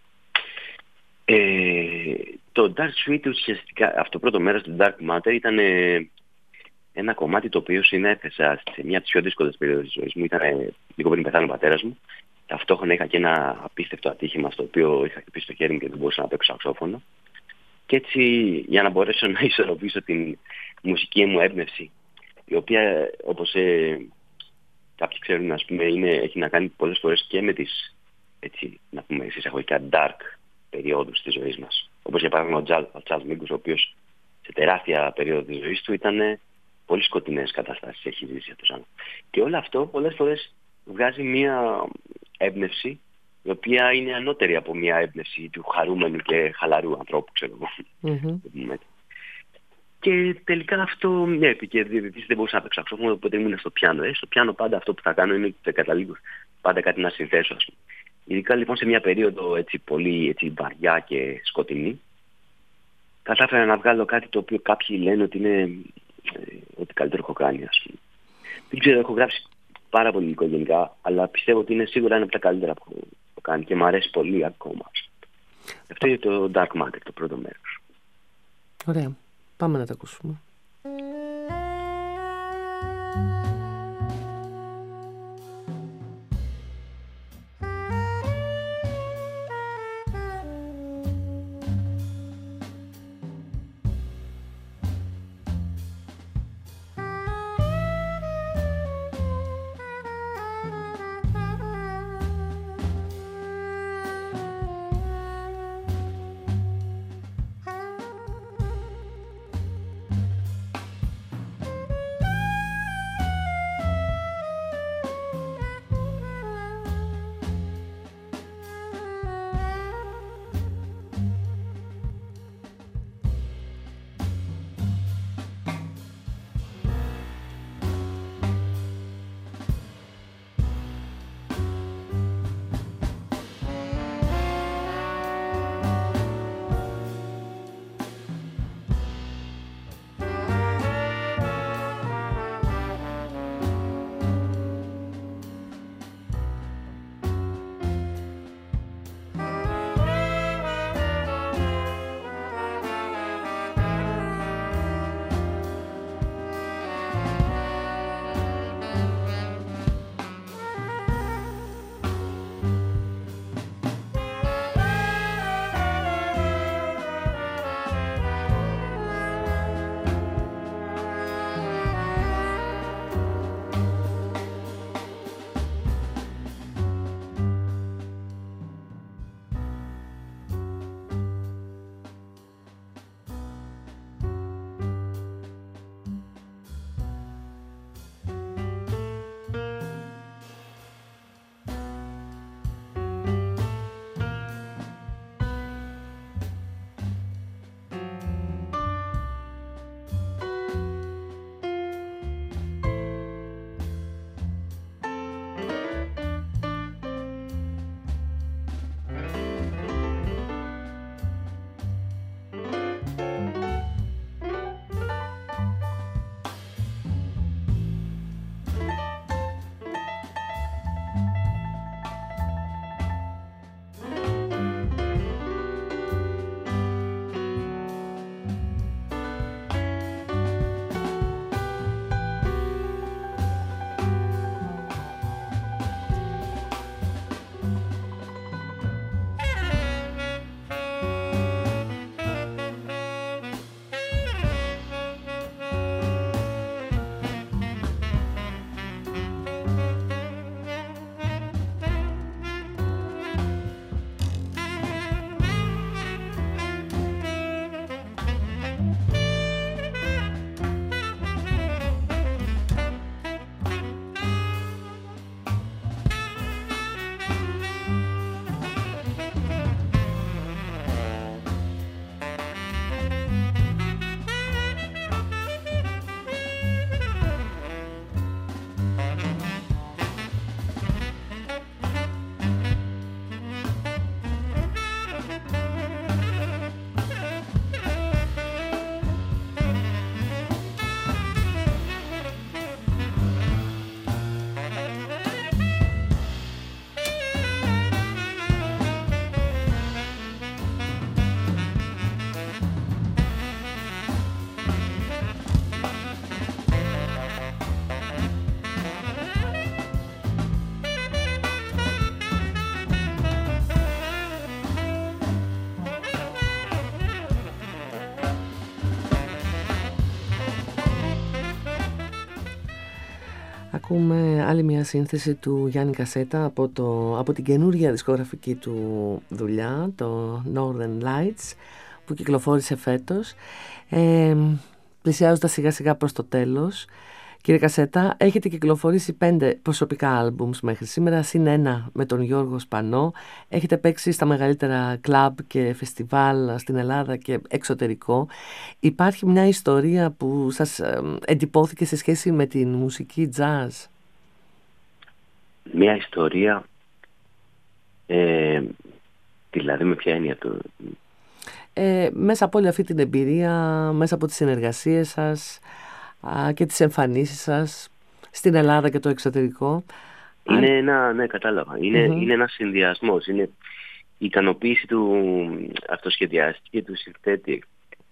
Ε, το Dark Suite ουσιαστικά, αυτό το πρώτο μέρος του Dark Matter ήταν ε, ένα κομμάτι το οποίο συνέθεσα σε μια από τις πιο δύσκολες περίοδες της ζωής μου. Ήταν ε, λίγο πριν πεθάνει ο πατέρας μου. Ταυτόχρονα είχα και ένα απίστευτο ατύχημα στο οποίο είχα χτυπήσει το χέρι μου και δεν μπορούσα να παίξω σαξόφωνο. Και έτσι, για να μπορέσω να ισορροπήσω την μουσική μου έμπνευση, η οποία, όπως ε, κάποιοι ξέρουν, ας πούμε, είναι, έχει να κάνει πολλές φορές και με τις, έτσι, να πούμε, εισαγωγικά dark περιόδους της ζωής μας. Όπως για παράδειγμα ο Charles Mingus, ο οποίος σε τεράστια περίοδο της ζωής του ήταν πολύ σκοτεινές καταστάσεις, έχει ζήσει αυτός άνθρωπος. Και όλο αυτό πολλές φορές βγάζει μία έμπνευση, η οποία είναι ανώτερη από μια έμπνευση του χαρούμενου και χαλαρού ανθρώπου, ξέρω εγώ. Mm-hmm. Και τελικά αυτό, ναι, και δεν μπορούσα να παίξω σαξόφωνο, οπότε ήμουν στο πιάνο. Ε, στο πιάνο πάντα αυτό που θα κάνω είναι ότι καταλήγω πάντα κάτι να συνθέσω, ας πούμε. Ειδικά λοιπόν σε μια περίοδο έτσι πολύ έτσι, βαριά και σκοτεινή, κατάφερα να βγάλω κάτι το οποίο κάποιοι λένε ότι είναι ε, ότι καλύτερο έχω κάνει, ας πούμε. Δεν ξέρω, έχω γράψει πάρα πολύ υλικό γενικά, αλλά πιστεύω ότι είναι σίγουρα ένα από τα καλύτερα που έχω κάνει και μου αρέσει πολύ ακόμα. Αυτό είναι το Dark Matter, το πρώτο μέρος. Ωραία. Πάμε να το ακούσουμε. Ακούμε άλλη μια σύνθεση του Γιάννη Κασέτα από, το, από την καινούργια δισκογραφική του δουλειά, το Northern Lights, που κυκλοφόρησε φέτος. Ε, πλησιάζοντας σιγά σιγά προς το τέλος, κύριε Κασέτα, έχετε κυκλοφορήσει πέντε προσωπικά άλμπουμς μέχρι σήμερα, συν ένα με τον Γιώργο Σπανό. Έχετε παίξει στα μεγαλύτερα κλαμπ και φεστιβάλ στην Ελλάδα και εξωτερικό. Υπάρχει μια ιστορία που σας εντυπώθηκε σε σχέση με την μουσική jazz? Μια ιστορία... Ε, δηλαδή με ποια έννοια το... Ε, μέσα από όλη αυτή την εμπειρία, μέσα από τις συνεργασίες σας α, και τις εμφανίσεις σας στην Ελλάδα και το εξωτερικό. Είναι αν... ένα, ναι, κατάλαβα. Είναι, mm-hmm. είναι ένας συνδυασμός. Είναι η ικανοποίηση του αυτοσχεδιαστή και του συνθέτη.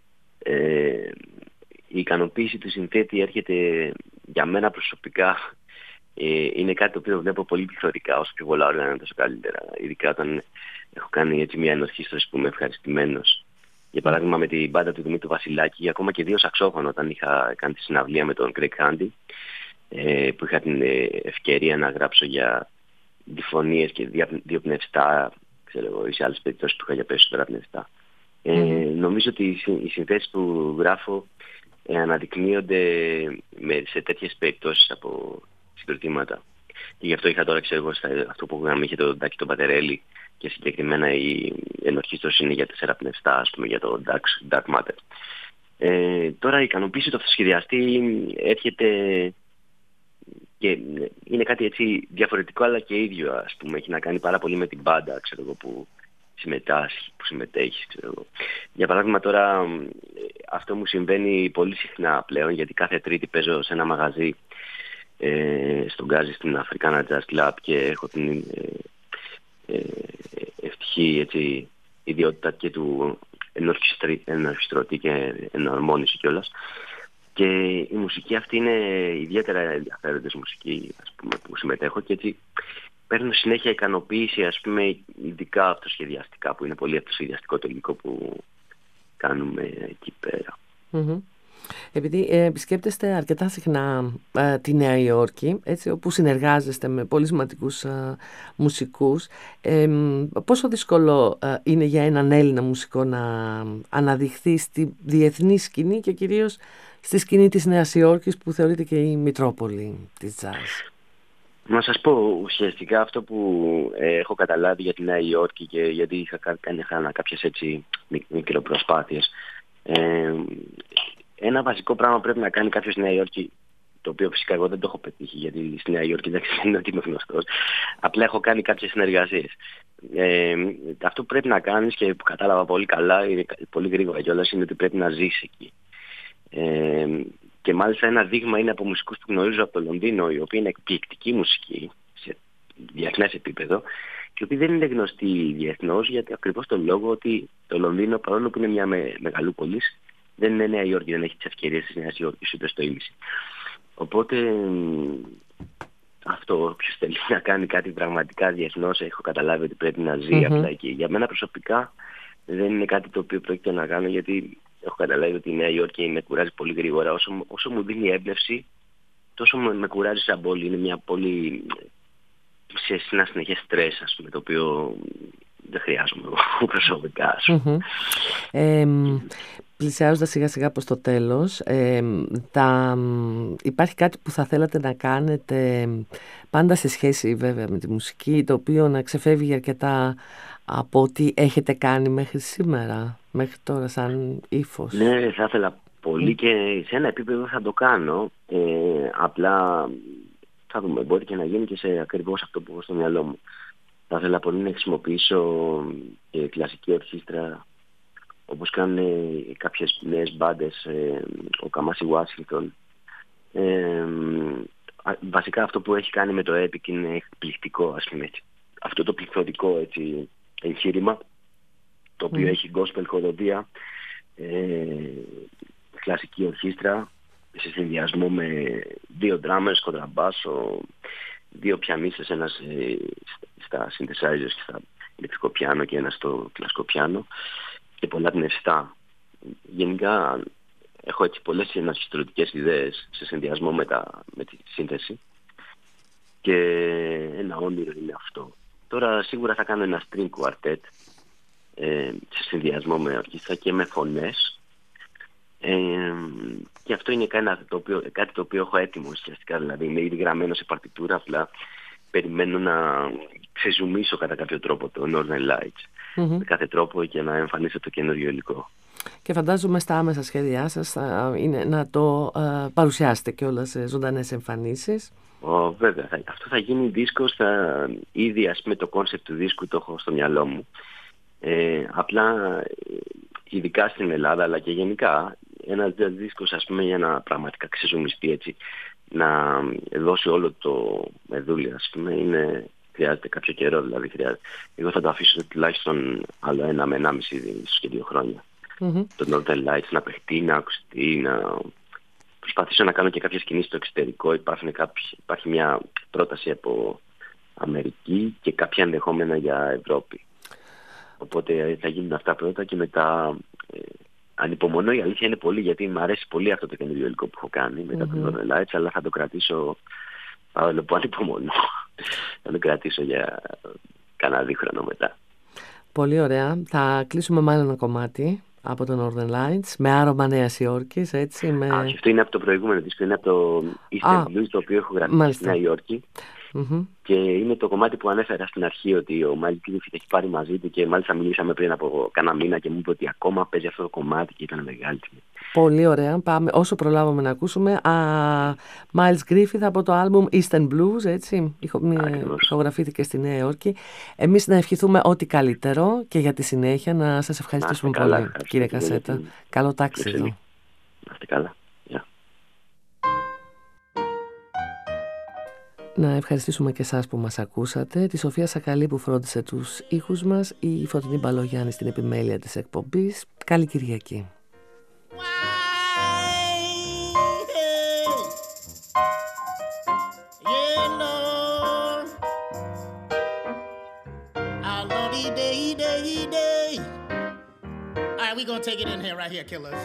Ε, η ικανοποίηση του συνθέτη έρχεται για μένα προσωπικά. Ε, είναι κάτι το οποίο βλέπω πολύ πληθωρικά. Όσο πιο πολλά όργανα είναι τόσο καλύτερα. Ειδικά όταν έχω κάνει έτσι μια ενορχήστρωση που είμαι ευχαριστημένος. Για παράδειγμα με την μπάντα του Δημήτρου Βασιλάκη, ακόμα και δύο σαξόφωνο όταν είχα κάνει τη συναυλία με τον Craig Handy, ε, που είχα την ευκαιρία να γράψω για διφωνίες και δύο πνευστά, ξέρω εγώ, ή σε άλλες περιπτώσεις που είχα για περισσότερα πνευστά. Ε, mm-hmm. Νομίζω ότι οι συνθέσεις που γράφω ε, αναδεικνύονται με, σε τέτοιες περιπτώσεις από συγκροτήματα. Και γι' αυτό είχα τώρα, ξέρω εγώ, αυτό που γραμμή είχε τον Τάκη τον Πατερέλη και συγκεκριμένα η ενορχήστρωση είναι για τέσσερα πνευστά, ας πούμε, για το Dark, Dark Matter. Ε, τώρα η ικανοποίηση του αυτοσχεδιαστή έρχεται και είναι κάτι έτσι διαφορετικό αλλά και ίδιο, ας πούμε. Έχει να κάνει πάρα πολύ με την μπάντα, ξέρω εγώ, που συμμετάσχει, που συμμετέχει, ξέρω εγώ. Για παράδειγμα τώρα αυτό μου συμβαίνει πολύ συχνά πλέον, γιατί κάθε Τρίτη παίζω σε ένα μαγαζί ε, στον Γκάζι στην Africana Jazz Club και έχω την ε, ε, ευτυχή έτσι, ιδιότητα και του ενορχιστρωτή και ενορμόνιση κιόλας. Και η μουσική αυτή είναι ιδιαίτερα ενδιαφέροντες μουσική, ας πούμε, που συμμετέχω και έτσι παίρνω συνέχεια ικανοποίηση, ας πούμε, ειδικά αυτοσχεδιαστικά, που είναι πολύ αυτοσχεδιαστικό το υλικό που κάνουμε εκεί πέρα. Mm-hmm. Επειδή ε, επισκέπτεστε αρκετά συχνά ε, τη Νέα Υόρκη, έτσι, όπου συνεργάζεστε με πολύ σημαντικούς ε, μουσικούς, ε, πόσο δύσκολο ε, είναι για έναν Έλληνα μουσικό να αναδειχθεί στη διεθνή σκηνή και κυρίως στη σκηνή της Νέας Υόρκης, που θεωρείται και η Μητρόπολη της jazz? Να σας πω ουσιαστικά αυτό που ε, έχω καταλάβει για τη Νέα Υόρκη, και γιατί είχα κάνει κάποιες έτσι μικροπροσπάθειες. Ε, ένα βασικό πράγμα πρέπει να κάνει κάποιος στη Νέα Υόρκη, το οποίο φυσικά εγώ δεν το έχω πετύχει, γιατί στη Νέα Υόρκη δεν είναι ότι είμαι γνωστός. Απλά έχω κάνει κάποιες συνεργασίες. Ε, αυτό που πρέπει να κάνεις και που κατάλαβα πολύ καλά, είναι, πολύ γρήγορα κιόλας, είναι ότι πρέπει να ζεις εκεί. Ε, και μάλιστα ένα δείγμα είναι από μουσικούς που γνωρίζω από το Λονδίνο, οι οποίοι είναι εκπληκτική μουσική σε διεθνές επίπεδο και οι οποίοι δεν είναι γνωστοί διεθνώς, γιατί ακριβώς τον λόγο ότι το Λονδίνο, παρόλο που είναι μια με, μεγαλούπολη, δεν είναι Νέα Υόρκη, δεν έχει τις ευκαιρίες της Νέας Υόρκης ούτε στο ίμιση. Οπότε αυτό, όποιος θέλει να κάνει κάτι πραγματικά διεθνώς, έχω καταλάβει ότι πρέπει να ζει mm-hmm. απλά εκεί. Για μένα προσωπικά δεν είναι κάτι το οποίο πρόκειται να κάνω, γιατί έχω καταλάβει ότι η Νέα Υόρκη με κουράζει πολύ γρήγορα. Όσο, όσο μου δίνει έμπνευση, τόσο με, με κουράζει σαν πόλη. Είναι μια πόλη σε ένα συνεχές στρες, ας πούμε, το οποίο δεν χρειάζομαι εγώ προσωπικά. Mm-hmm. Ε, πλησιάζοντας σιγά σιγά προς το τέλος, ε, τα, υπάρχει κάτι που θα θέλατε να κάνετε πάντα σε σχέση βέβαια με τη μουσική, το οποίο να ξεφεύγει αρκετά από ό,τι έχετε κάνει μέχρι σήμερα, μέχρι τώρα σαν ύφος? Ναι, θα ήθελα πολύ mm. και σε ένα επίπεδο θα το κάνω. Ε, απλά θα δούμε, μπορεί και να γίνει και σε ακριβώς αυτό που έχω στο μυαλό μου. Θα ήθελα πολύ να χρησιμοποιήσω και κλασική ορχήστρα, όπως κάνουν κάποιες νέες μπάντες, ε, ο Καμάσι Ουάσιγκτον. Ε, βασικά αυτό που έχει κάνει με το Epic είναι εκπληκτικό, ας πούμε, έτσι. Αυτό το πληθωρικό έτσι εγχείρημα, το οποίο mm. έχει gospel χοροδία, ε, κλασική ορχήστρα, σε συνδυασμό με δύο drummers, κοντραμπάσο, δύο πιανίστες, ένας ε, στα synthesizers και στα ηλεκτρικό πιάνο και ένας στο κλασικό πιάνο και πολλά πνευστά. Γενικά έχω έτσι πολλές εναρχιστρωτικές ιδέες σε συνδυασμό με, τα, με τη σύνθεση και ένα όνειρο είναι αυτό. Τώρα σίγουρα θα κάνω ένα string quartet ε, σε συνδυασμό με ορχήστρα και με φωνές, ε, και αυτό είναι κάτι το, οποίο, κάτι το οποίο έχω έτοιμο ουσιαστικά, δηλαδή είναι ήδη γραμμένο σε παρτιτούρα, απλά περιμένω να ξεζουμίσω κατά κάποιο τρόπο το Northern Lights mm-hmm. με κάθε τρόπο και να εμφανίσω το καινούριο υλικό. Και φαντάζομαι στα άμεσα σχέδιά σας θα είναι να το ε, παρουσιάσετε κιόλας σε ζωντανές εμφανίσεις. Oh, βέβαια, θα, αυτό θα γίνει δίσκος, θα, ήδη ας πούμε το κόνσεπτ του δίσκου το έχω στο μυαλό μου. Ε, απλά, ειδικά στην Ελλάδα αλλά και γενικά, ένας δίσκος ας πούμε για να πραγματικά ξεζουμιστεί έτσι, να δώσει όλο το μεδούλι ας πούμε, είναι, χρειάζεται κάποιο καιρό δηλαδή χρειάζεται. Εγώ θα το αφήσω τουλάχιστον άλλο ένα με ενάμιση ίσως και δύο χρόνια. Mm-hmm. Το Northern Lights να παιχτεί, να ακουστεί, να προσπαθήσω να κάνω και κάποιες κινήσεις στο εξωτερικό. Υπάρχουν κάποιοι, υπάρχει μια πρόταση από Αμερική και κάποια ενδεχόμενα για Ευρώπη. Οπότε θα γίνουν αυτά πρώτα και μετά ε, ανυπομονώ, η αλήθεια είναι πολύ, γιατί μου αρέσει πολύ αυτό το καινούριο υλικό που έχω κάνει μετά mm-hmm. το Northern Lights, αλλά θα το κρατήσω, παρόλο που ανυπομονώ, θα το κρατήσω για κανένα δίχρονο μετά. Πολύ ωραία. Θα κλείσουμε μάλλον ένα κομμάτι από το Northern Lights με άρωμα Νέας Υόρκης, έτσι. Με... Α, και αυτό είναι από το προηγούμενο δίσκο, είναι από το Eastern Blues, το οποίο έχω γράψει στη Νέα Υόρκη. Mm-hmm. Και είναι το κομμάτι που ανέφερα στην αρχή ότι ο Miles Griffith έχει πάρει μαζί του και μάλιστα μιλήσαμε πριν από κάνα μήνα και μου είπε ότι ακόμα παίζει αυτό το κομμάτι και ήταν μεγάλη τιμή. Πολύ ωραία. Πάμε όσο προλάβαμε να ακούσουμε. Α, Miles Griffith από το άλμπουμ Eastern Blues, έτσι. Ηχογραφήθηκε στη Νέα Υόρκη. Εμείς να ευχηθούμε ό,τι καλύτερο και για τη συνέχεια να σας ευχαριστήσουμε πολύ, καλά, κύριε Κασέτα. Την... Καλό ταξίδι. Να είστε καλά. Να ευχαριστήσουμε και εσάς που μας ακούσατε, τη Σοφία Σακαλή που φρόντισε τους ήχους μας, η Φωτεινή Μπαλογιάννη στην επιμέλεια της εκπομπής. Καλή Κυριακή. We're gonna take it in here, right here, killers.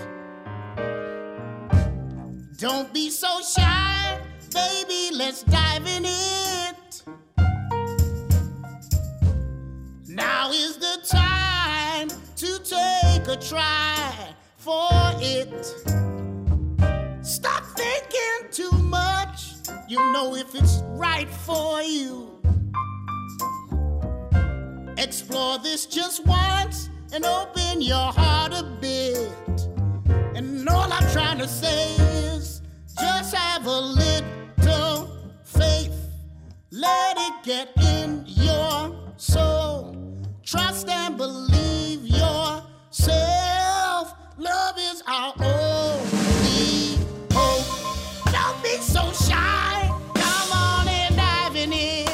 Don't be so shy, baby, let's dive in it. Now is the time to take a try for it. Stop thinking too much, you know if it's right for you. Explore this just once and open your heart a bit. And all I'm trying to say is just have a little faith. Let it get in your soul. Trust and believe yourself. Love is our only hope. Don't be so shy. Come on and dive in it.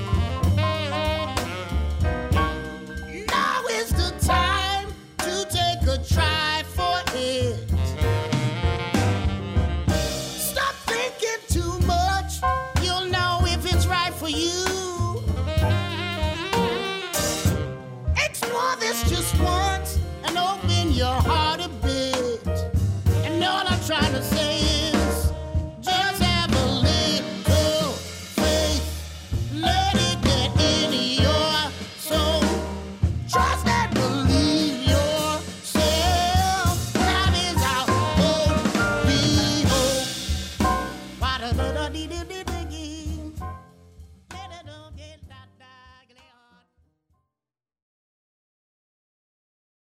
Now is the time to take a try for it. Stop thinking too much. You'll know if it's right for you. Explore this just once and open your heart a bit. And all I'm trying to say